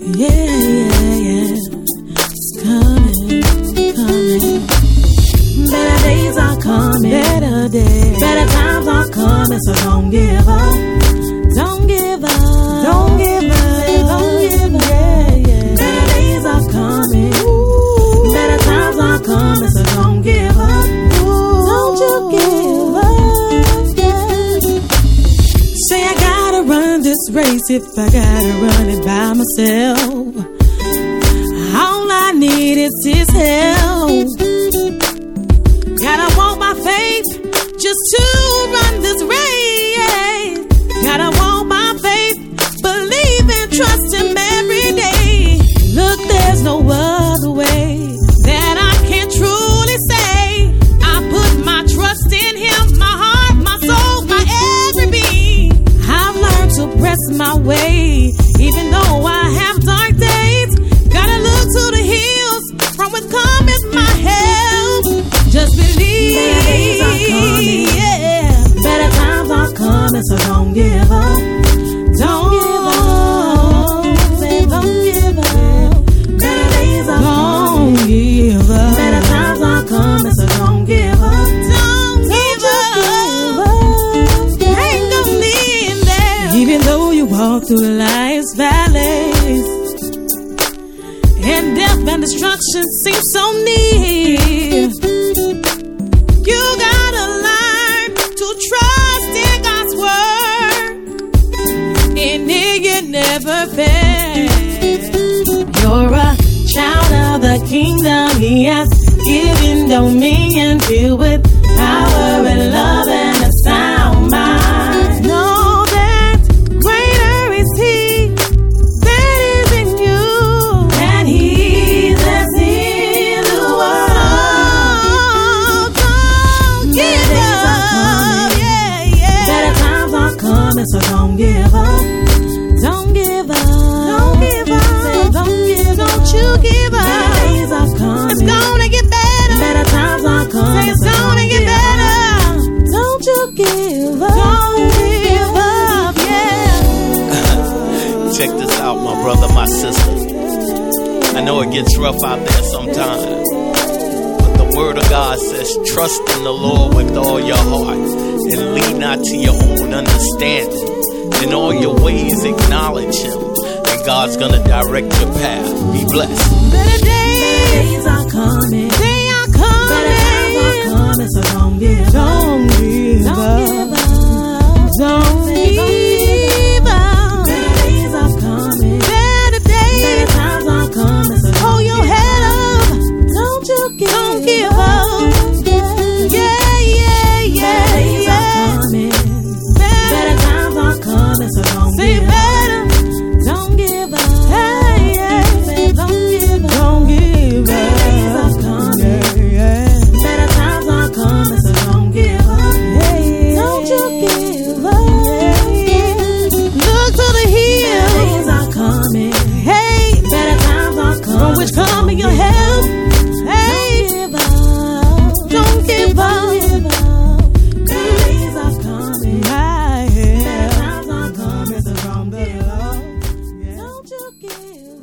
Yeah. It's coming. Better days are coming. Better days. Better times are coming. So don't give up. Don't give up. Don't give up. Don't give up. Yeah. Better days are coming. Ooh. Better times are coming. So don't give up. Ooh. Don't you give up. Yeah. Say I gotta run this race if I gotta run it by myself. All I need is His help. Gotta walk by faith just to run this race. Gotta walk by faith, believe and trust Him every day. Look, there's no other way that I can truly say I put my trust in Him, my heart, my soul, my every being. I've learned to press my way, even though I have dark days. Gotta look to the hills, from which cometh my help. Just believe. Better days are coming. Yeah. Better times are coming, so don't give up. Don't give up. Say don't give up. Better days are coming. Don't give up. Better times are coming, so don't give up. Don't give up. Ain't gonna leave there. Even though you walk through life's valleys and death and destruction seem so near, you gotta learn to trust in God's word. In it you never fail. You're a child of the kingdom. He has given dominion, filled with power and love and a sound mind. Know that greater is He that is in you than he that's in the world. Don't give up. Yeah. Better times are coming, so don't give up. Don't give up. Don't give up. Say don't give up. Don't you give up. Better days are coming. It's gonna get better. Better times are coming. Say it's gonna get better. Don't you give up. Don't give up. Yeah. Check this out, my brother, my sister. I know it gets rough out there sometimes, but the word of God says, trust in the Lord with all your heart and lean not to your own understanding. In all your ways acknowledge Him, and God's gonna direct your path. Be blessed. Better days are coming. They are coming. Better times are coming, so don't give up. Don't give up. Don't give up. Better days are coming. Better days. Better times are coming, so hold your head up. Don't you give up. Don't give up. Yeah. Better days are coming. Better times are coming, so don't give up. Don't give up. Say don't give up. Don't give up. Better days are coming. Better times are coming, so don't give up. Don't you give up. Look to the hills. Better days are coming. Hey, better times are coming. From which coming your help. Hey, don't give up. Better days are coming. Better times are coming, so don't give up. Don't you give up.